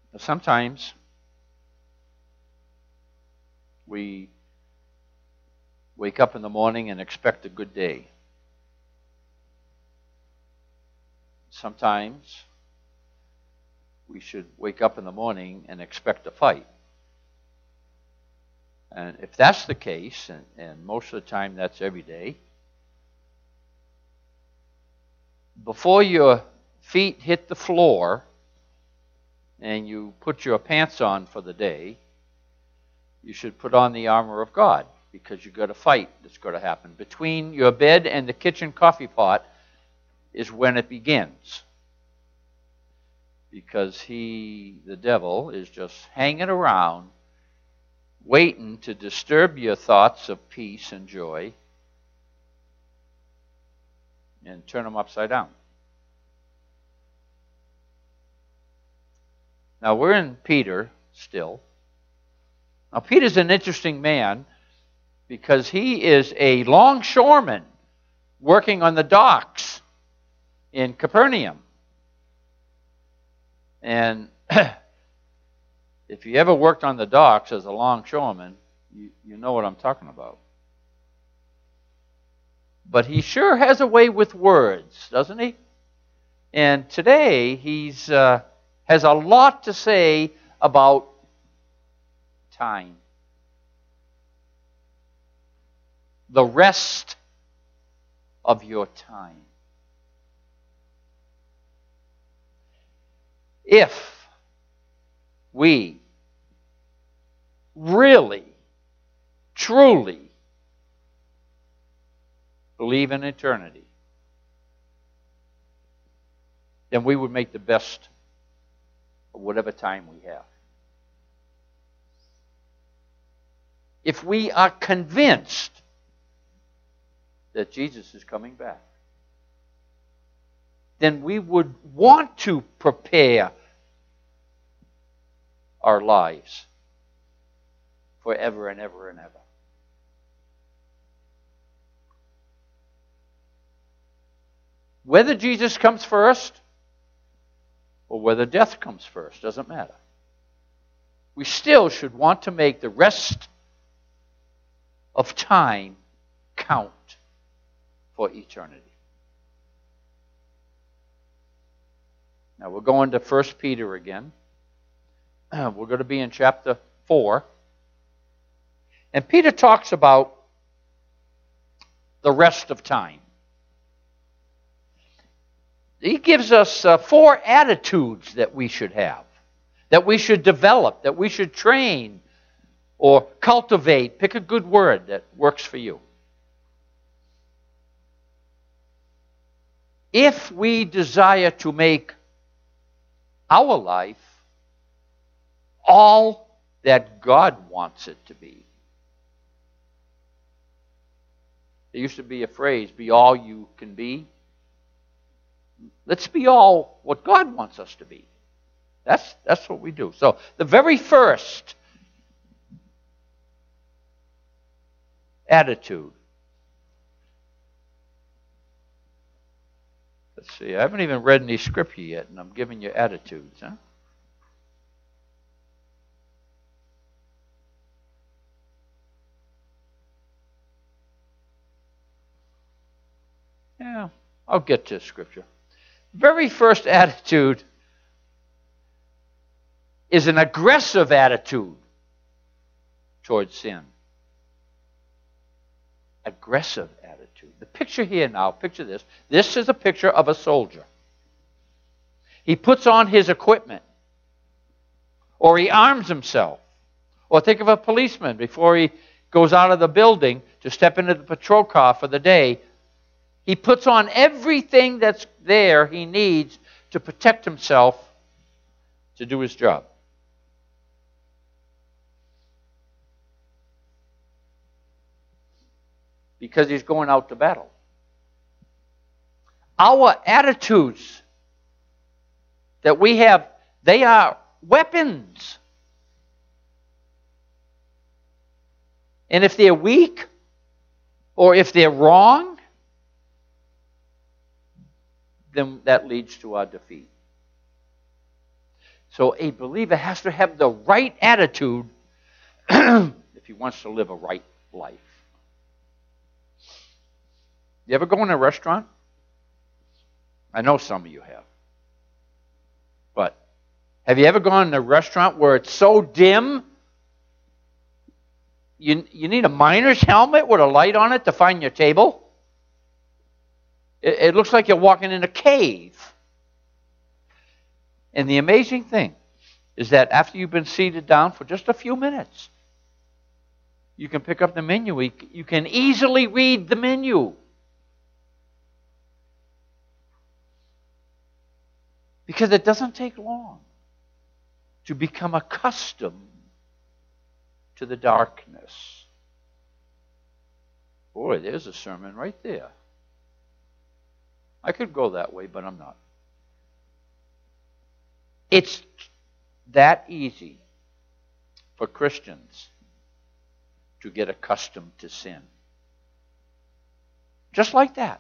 Sometimes we wake up in the morning and expect a good day. Sometimes we should wake up in the morning and expect a fight. And if that's the case, and most of the time that's every day, before your feet hit the floor and you put your pants on for the day, you should put on the armor of God, because you've got a fight that's going to happen. Between your bed and the kitchen coffee pot is when it begins. Because the devil, is just hanging around, waiting to disturb your thoughts of peace and joy and turn them upside down. Now, we're in Peter still. Now, Peter's an interesting man because he is a longshoreman working on the docks in Capernaum. And if you ever worked on the docks as a longshoreman, you know what I'm talking about. But he sure has a way with words, doesn't he? And today he's has a lot to say about time. The rest of your time. If we really, truly believe in eternity, then we would make the best of whatever time we have. If we are convinced that Jesus is coming back, then we would want to prepare our lives forever and ever and ever. Whether Jesus comes first or whether death comes first, doesn't matter. We still should want to make the rest of time count for eternity. Now we're going to 1 Peter again. We're going to be in chapter 4. And Peter talks about the rest of time. He gives us 4 attitudes that we should have, that we should develop, that we should train or cultivate. Pick a good word that works for you. If we desire to make our life all that God wants it to be. There used to be a phrase, be all you can be. Let's be all what God wants us to be. That's what we do. So the very first attitude. Let's see, I haven't even read any scripture yet, and I'm giving you attitudes, huh? Yeah, I'll get to scripture. Very first attitude is an aggressive attitude towards sin. Aggressive attitude. The picture here now, picture this. This is a picture of a soldier. He puts on his equipment, or he arms himself. Or think of a policeman before he goes out of the building to step into the patrol car for the day. He puts on everything that's there he needs to protect himself to do his job. Because he's going out to battle. Our attitudes that we have, they are weapons. And if they're weak, or if they're wrong, then that leads to our defeat. So a believer has to have the right attitude if he wants to live a right life. You ever go in a restaurant? I know some of you have. But have you ever gone in a restaurant where it's so dim, you need a miner's helmet with a light on it to find your table? It looks like you're walking in a cave. And the amazing thing is that after you've been seated down for just a few minutes, you can pick up the menu. You can easily read the menu. Because it doesn't take long to become accustomed to the darkness. Boy, there's a sermon right there. I could go that way, but I'm not. It's that easy for Christians to get accustomed to sin. Just like that.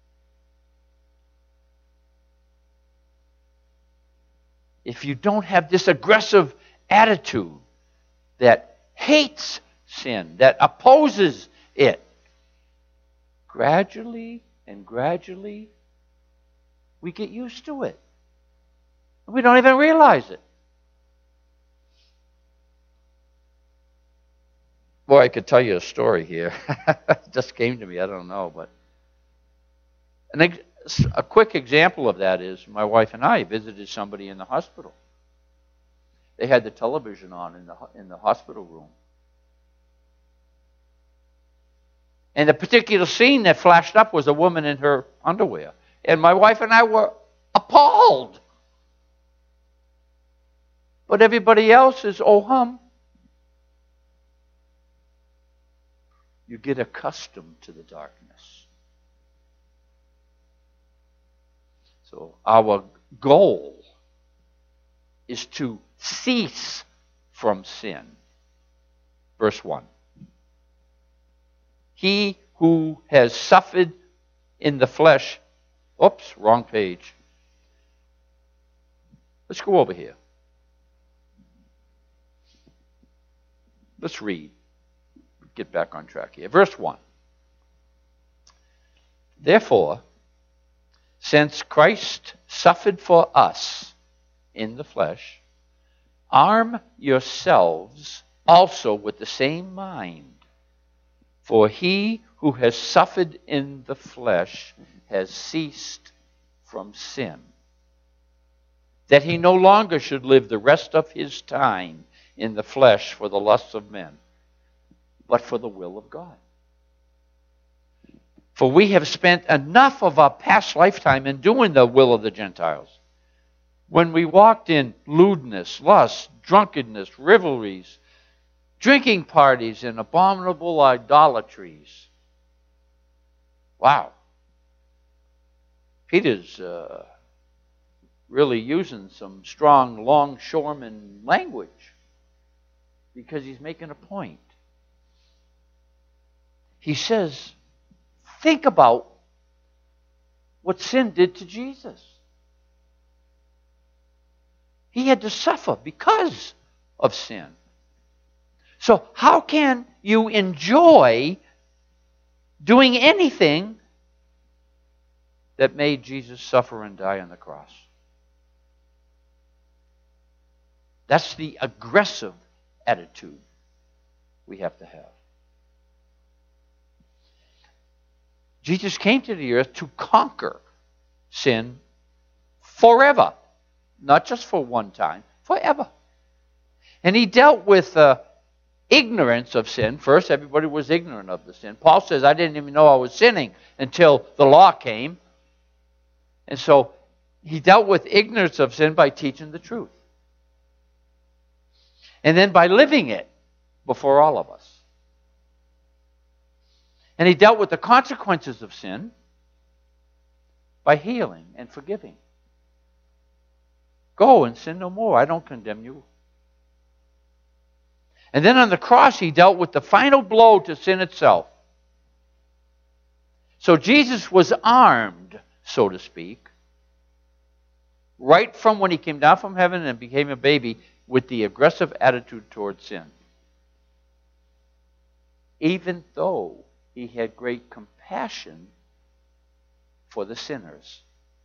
If you don't have this aggressive attitude that hates sin, that opposes it, gradually and gradually we get used to it. We don't even realize it. Boy, I could tell you a story here. It just came to me. I don't know, but a quick example of that is my wife and I visited somebody in the hospital. They had the television on in the hospital room. And the particular scene that flashed up was a woman in her underwear. And my wife and I were appalled. But everybody else is oh-hum. You get accustomed to the darkness. So our goal is to cease from sin. Verse 1. He who has suffered in the flesh. Oops, wrong page. Let's go over here. Let's read. Get back on track here. Verse 1. Therefore, since Christ suffered for us in the flesh, arm yourselves also with the same mind. For he who has suffered in the flesh has ceased from sin, that he no longer should live the rest of his time in the flesh for the lusts of men, but for the will of God. For we have spent enough of our past lifetime in doing the will of the Gentiles, when we walked in lewdness, lust, drunkenness, revelries, drinking parties, and abominable idolatries. Wow. Peter's really using some strong longshoreman language because he's making a point. He says, think about what sin did to Jesus. He had to suffer because of sin. So how can you enjoy doing anything that made Jesus suffer and die on the cross? That's the aggressive attitude we have to have. Jesus came to the earth to conquer sin forever. Not just for one time, forever. And he dealt with ignorance of sin. First, everybody was ignorant of the sin. Paul says, I didn't even know I was sinning until the law came. And so he dealt with ignorance of sin by teaching the truth. And then by living it before all of us. And he dealt with the consequences of sin by healing and forgiving. Go and sin no more. I don't condemn you. And then on the cross, he dealt with the final blow to sin itself. So Jesus was armed, so to speak, right from when he came down from heaven and became a baby, with the aggressive attitude toward sin. Even though he had great compassion for the sinners.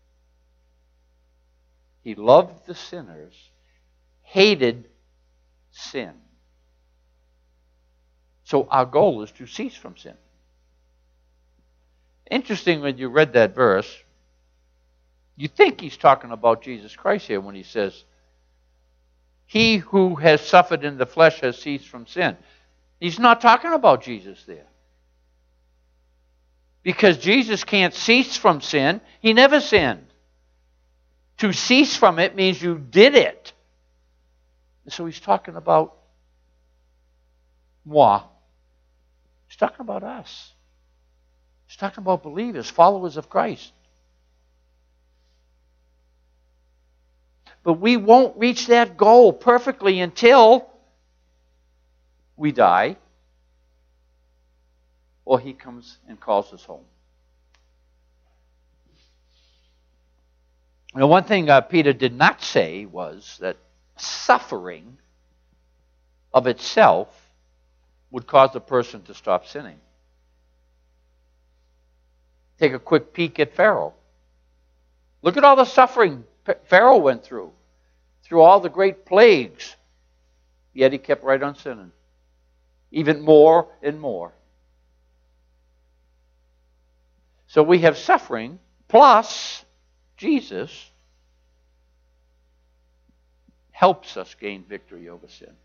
He loved the sinners, hated sin. So our goal is to cease from sin. Interesting, when you read that verse, you think he's talking about Jesus Christ here when he says, he who has suffered in the flesh has ceased from sin. He's not talking about Jesus there. Because Jesus can't cease from sin. He never sinned. To cease from it means you did it. So he's talking about moi. He's talking about us. He's talking about believers, followers of Christ. But we won't reach that goal perfectly until we die or he comes and calls us home. Now, one thing Peter did not say was that suffering of itself would cause a person to stop sinning. Take a quick peek at Pharaoh. Look at all the suffering Pharaoh went through all the great plagues. Yet he kept right on sinning. Even more and more. So we have suffering plus Jesus helps us gain victory over sin.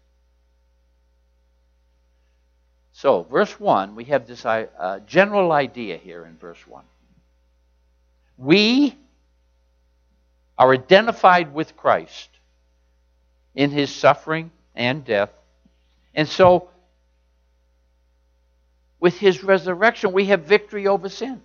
So, verse 1, we have this general idea here in verse 1. We are identified with Christ in his suffering and death. And so, with his resurrection, we have victory over sin.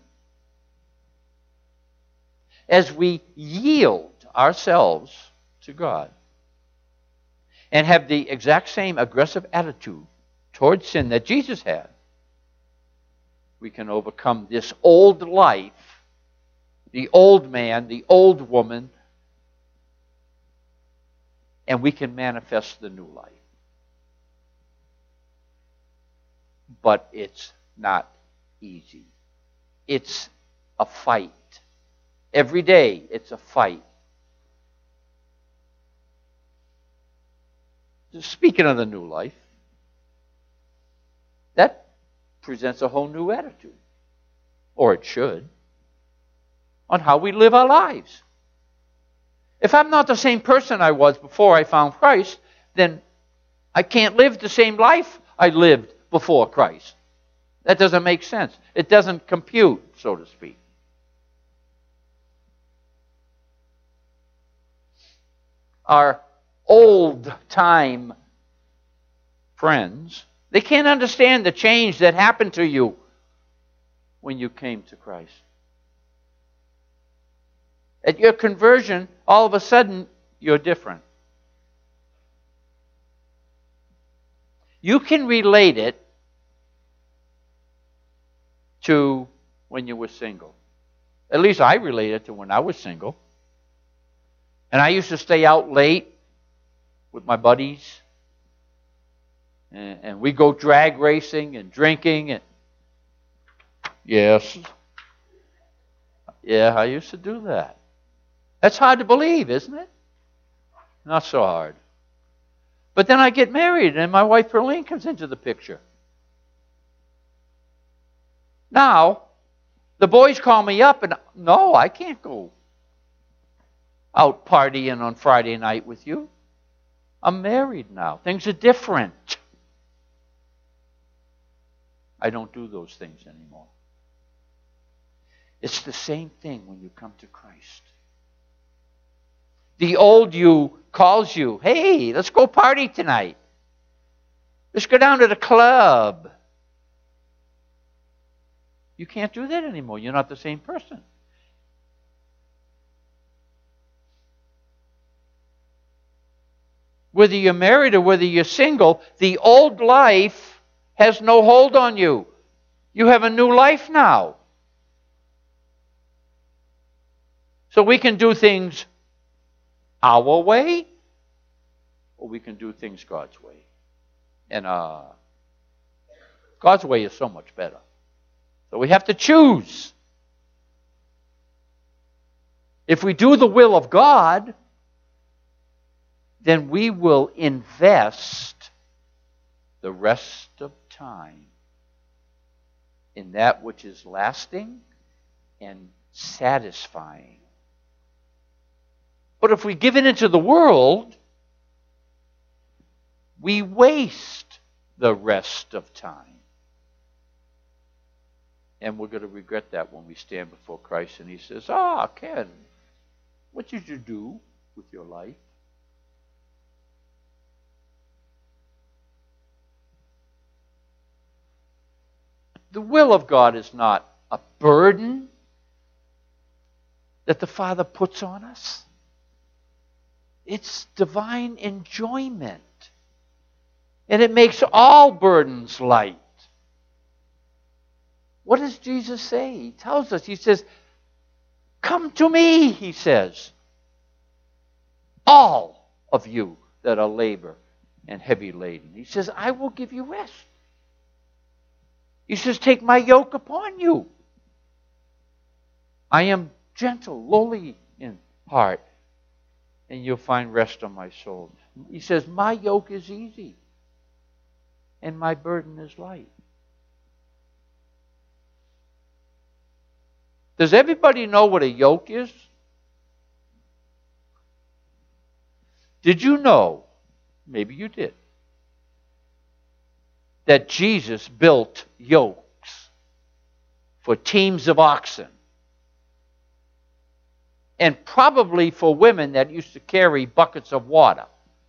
As we yield ourselves to God and have the exact same aggressive attitude towards sin that Jesus had, we can overcome this old life, the old man, the old woman, and we can manifest the new life. But it's not easy. It's a fight. Every day, it's a fight. Speaking of the new life, that presents a whole new attitude, or it should, on how we live our lives. If I'm not the same person I was before I found Christ, then I can't live the same life I lived before Christ. That doesn't make sense. It doesn't compute, so to speak. Our old-time friends, they can't understand the change that happened to you when you came to Christ. At your conversion, all of a sudden, you're different. You can relate it to when you were single. At least I relate it to when I was single. And I used to stay out late with my buddies. And we go drag racing and drinking. And yes. Yeah, I used to do that. That's hard to believe, isn't it? Not so hard. But then I get married and my wife Perlene comes into the picture. Now, the boys call me up and, no, I can't go out partying on Friday night with you. I'm married now. Things are different. I don't do those things anymore. It's the same thing when you come to Christ. The old you calls you, hey, let's go party tonight. Let's go down to the club. You can't do that anymore. You're not the same person. Whether you're married or whether you're single, the old life has no hold on you. You have a new life now. So we can do things our way, or we can do things God's way. And God's way is so much better. So we have to choose. If we do the will of God, then we will invest the rest of time in that which is lasting and satisfying. But if we give it into the world, we waste the rest of time. And we're going to regret that when we stand before Christ and He says, Ken, what did you do with your life? The will of God is not a burden that the Father puts on us. It's divine enjoyment. And it makes all burdens light. What does Jesus say? He tells us, He says, come to me, He says. All of you that are labor and heavy laden. He says, I will give you rest. He says, take my yoke upon you. I am gentle, lowly in heart, and you'll find rest on my soul. He says, my yoke is easy, and my burden is light. Does everybody know what a yoke is? Did you know, maybe you did, that Jesus built yokes for teams of oxen? And probably for women that used to carry buckets of water.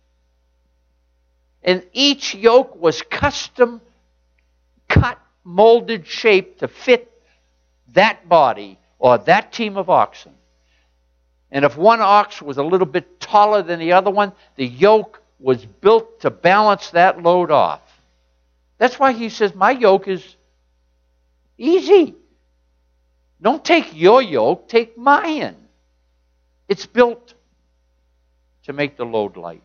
And each yoke was custom cut, molded, shaped to fit that body or that team of oxen. And if one ox was a little bit taller than the other one, the yoke was built to balance that load off. That's why He says, my yoke is easy. Don't take your yoke, take mine. It's built to make the load light.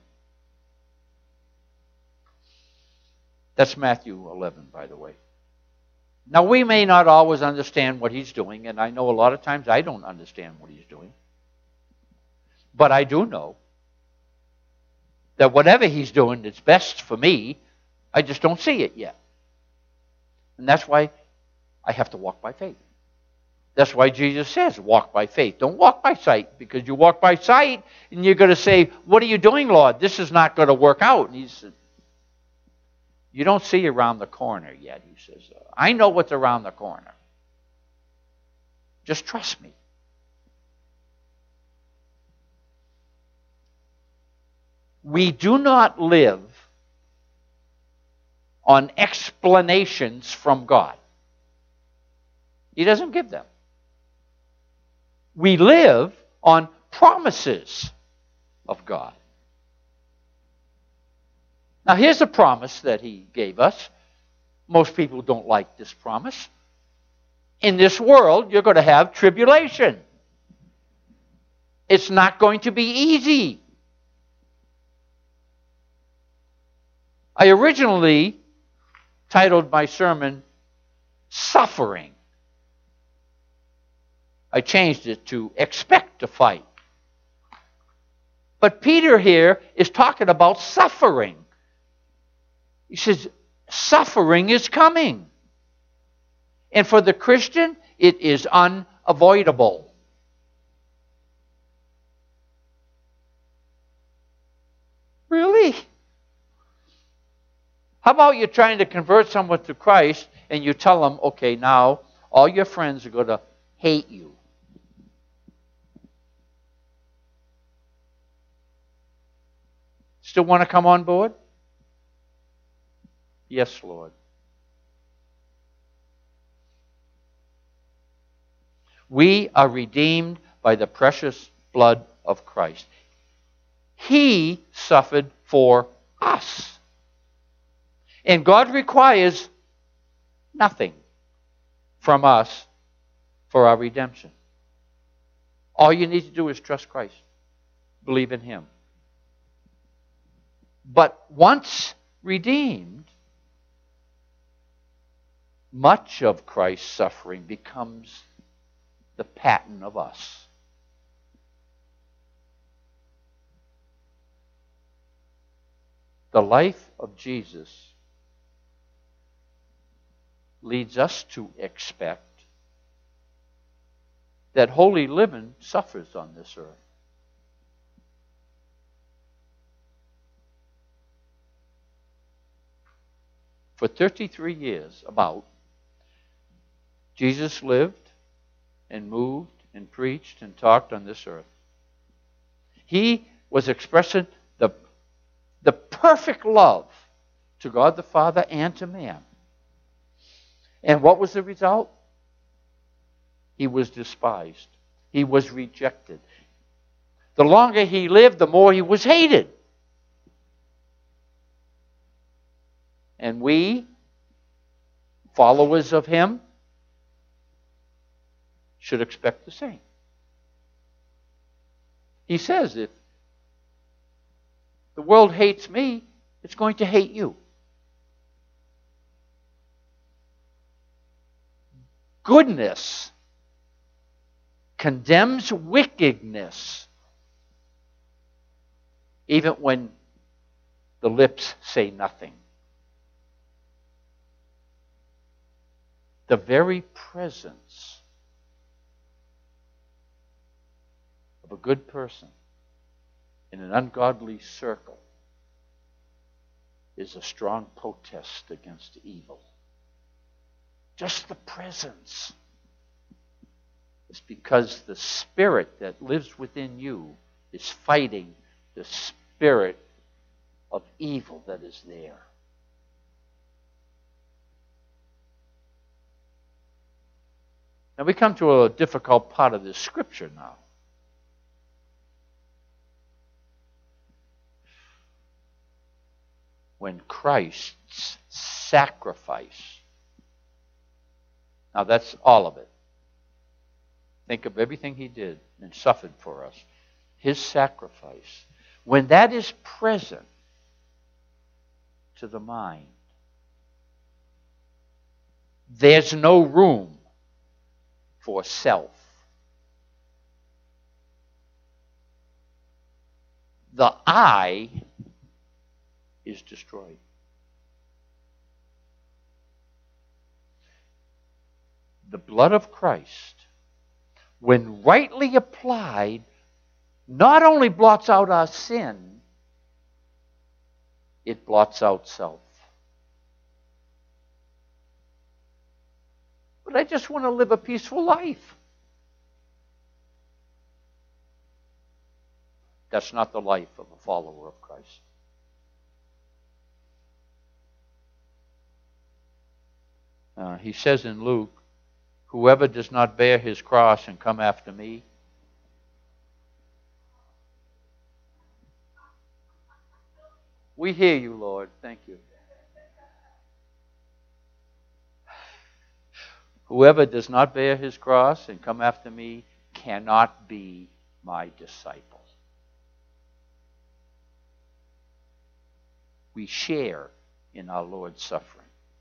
That's Matthew 11, by the way. Now, we may not always understand what He's doing, and I know a lot of times I don't understand what He's doing. But I do know that whatever He's doing that's best for me, I just don't see it yet. And that's why I have to walk by faith. That's why Jesus says, walk by faith. Don't walk by sight, because you walk by sight and you're going to say, what are you doing, Lord? This is not going to work out. And He said, you don't see around the corner yet. He says, I know what's around the corner. Just trust me. We do not live on explanations from God. He doesn't give them. We live on promises of God. Now, here's a promise that He gave us. Most people don't like this promise. In this world, you're going to have tribulation. It's not going to be easy. I originally titled my sermon, Suffering. I changed it to Expect to Fight. But Peter here is talking about suffering. He says, suffering is coming. And for the Christian, it is unavoidable. Really? How about you trying to convert someone to Christ and you tell them, okay, now all your friends are going to hate you. Still want to come on board? Yes, Lord. We are redeemed by the precious blood of Christ. He suffered for us. And God requires nothing from us for our redemption. All you need to do is trust Christ. believe in Him. But once redeemed, much of Christ's suffering becomes the pattern of us. The life of Jesus leads us to expect that holy living suffers on this earth. For 33 years, Jesus lived and moved and preached and talked on this earth. He was expressing the perfect love to God the Father and to man. And what was the result? He was despised. He was rejected. The longer he lived, the more he was hated. And we, followers of him, should expect the same. He says, if the world hates me, it's going to hate you. Goodness condemns wickedness, even when the lips say nothing. The very presence of a good person in an ungodly circle is a strong protest against evil. Just the presence. It's because the spirit that lives within you is fighting the spirit of evil that is there. Now we come to a difficult part of this scripture now. When Christ's sacrifice, now that's all of it. Think of everything he did and suffered for us. His sacrifice. When that is present to the mind, there's no room for self. The I is destroyed. The blood of Christ, when rightly applied, not only blots out our sin, it blots out self. But I just want to live a peaceful life. That's not the life of a follower of Christ. He says in Luke, whoever does not bear his cross and come after me, we hear you, Lord. Thank you. Whoever does not bear his cross and come after me cannot be my disciple. We share in our Lord's suffering.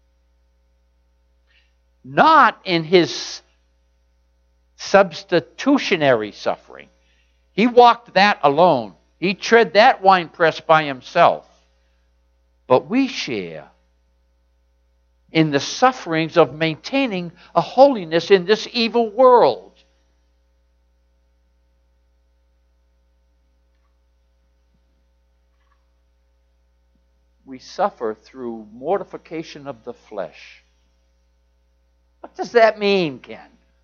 Not in his substitutionary suffering. He walked that alone. He tread that winepress by himself. But we share in the sufferings of maintaining a holiness in this evil world. We suffer through mortification of the flesh. What does that mean, Ken?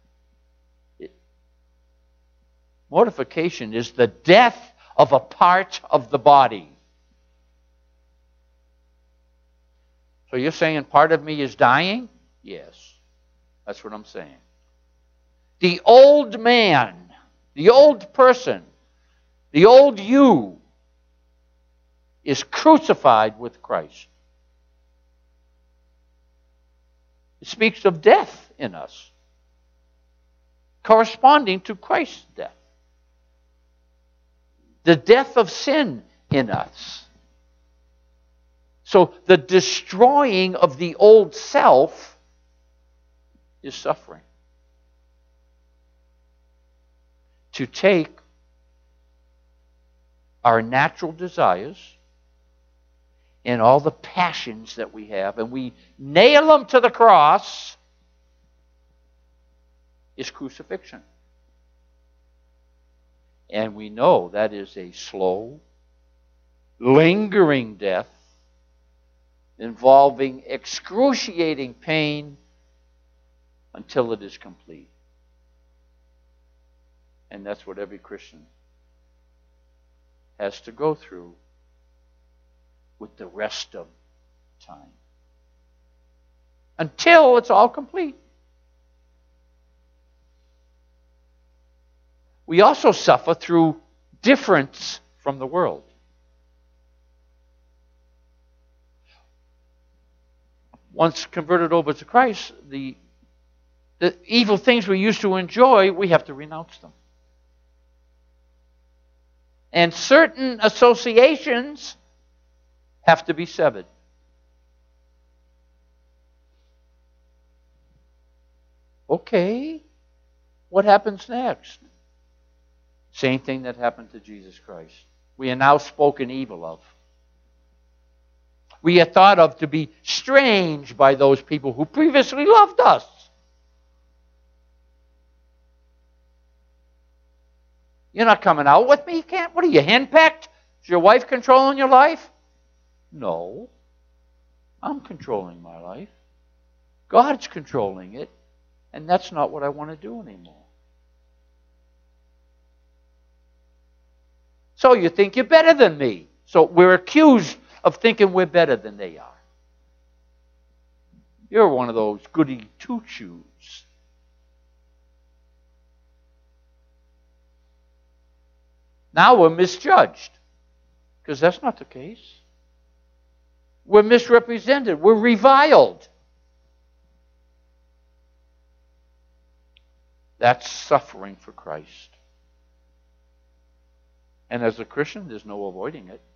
Mortification is the death of a part of the body. So you're saying part of me is dying? Yes. That's what I'm saying. The old man, the old person, the old you is crucified with Christ. It speaks of death in us, corresponding to Christ's death. the death of sin in us. So the destroying of the old self is suffering. To take our natural desires and all the passions that we have, and we nail them to the cross, is crucifixion. And we know that is a slow, lingering death involving excruciating pain until it is complete. And that's what every Christian has to go through with the rest of time. Until it's all complete. We also suffer through difference from the world. Once converted over to Christ, the evil things we used to enjoy, we have to renounce them. And certain associations have to be severed. Okay, what happens next? Same thing that happened to Jesus Christ. We are now spoken evil of. We are thought of to be strange by those people who previously loved us. You're not coming out with me? You can't. What are you, henpecked? Is your wife controlling your life? No. I'm controlling my life. God's controlling it. And that's not what I want to do anymore. So you think you're better than me. So we're accused of thinking we're better than they are. You're one of those goody two-shoes. Now we're misjudged. Because that's not the case. We're misrepresented. We're reviled. That's suffering for Christ. And as a Christian, there's no avoiding it.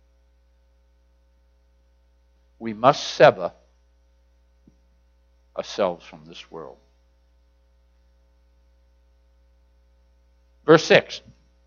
We must sever ourselves from this world. Verse 6.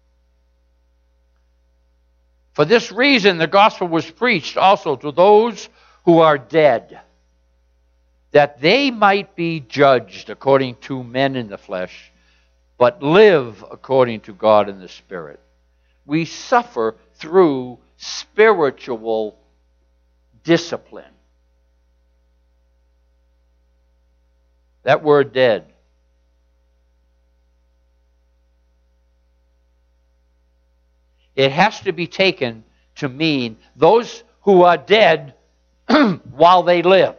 For this reason the gospel was preached also to those who are dead, that they might be judged according to men in the flesh, but live according to God in the Spirit. We suffer through spiritual discipline. That word dead. It has to be taken to mean those who are dead while they live.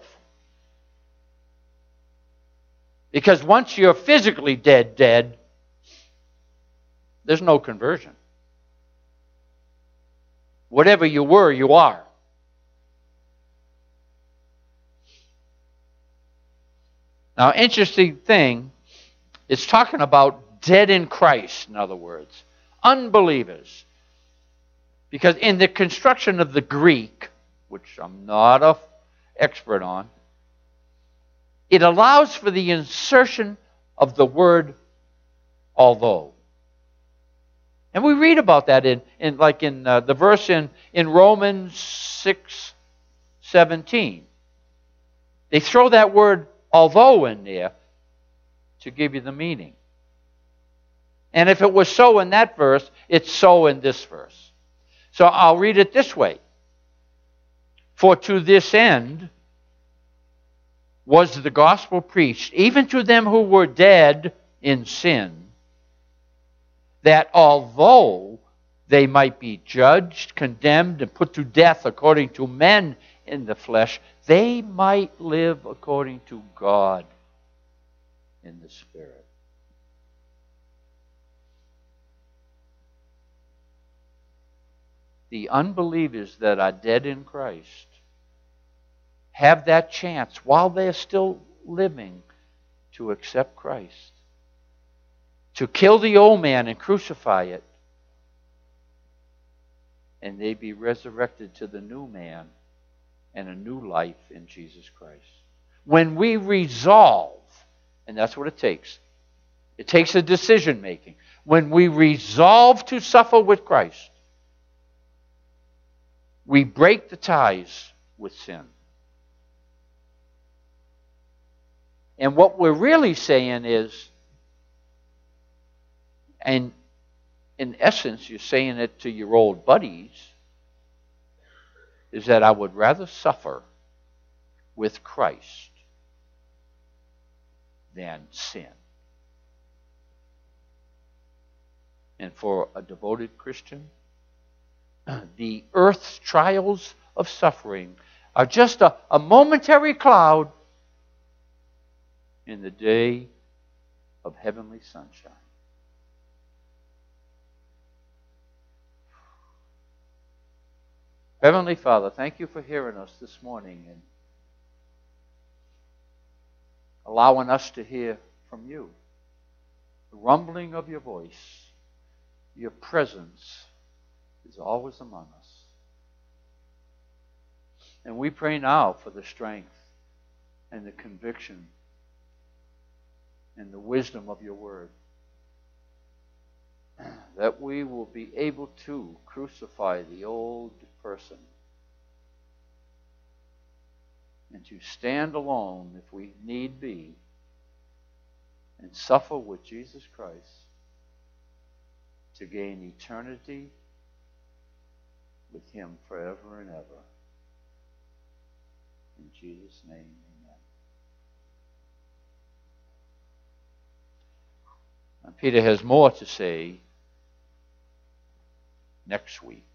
Because once you're physically dead, there's no conversion. Whatever you were, you are. Now, interesting thing, it's talking about dead in Christ, in other words. Unbelievers. Because in the construction of the Greek, which I'm not an expert on, it allows for the insertion of the word although. And we read about that in the verse in Romans 6:17. They throw that word although in there to give you the meaning. And if it was so in that verse, it's so in this verse. So I'll read it this way. For to this end was the gospel preached, even to them who were dead in sin, that although they might be judged, condemned, and put to death according to men in the flesh, they might live according to God in the Spirit. The unbelievers that are dead in Christ have that chance while they're still living to accept Christ, to kill the old man and crucify it, and they be resurrected to the new man and a new life in Jesus Christ. When we resolve, and that's what it takes a decision making. When we resolve to suffer with Christ, we break the ties with sin. And what we're really saying is, and in essence, you're saying it to your old buddies, is that I would rather suffer with Christ than sin. And for a devoted Christian, the earth's trials of suffering are just a momentary cloud in the day of heavenly sunshine. Heavenly Father, thank you for hearing us this morning and allowing us to hear from you. The rumbling of your voice, your presence is always among us. And we pray now for the strength and the conviction and the wisdom of your word, that we will be able to crucify the old person and to stand alone if we need be and suffer with Jesus Christ to gain eternity with him forever and ever. In Jesus' name, amen. And Peter has more to say next week.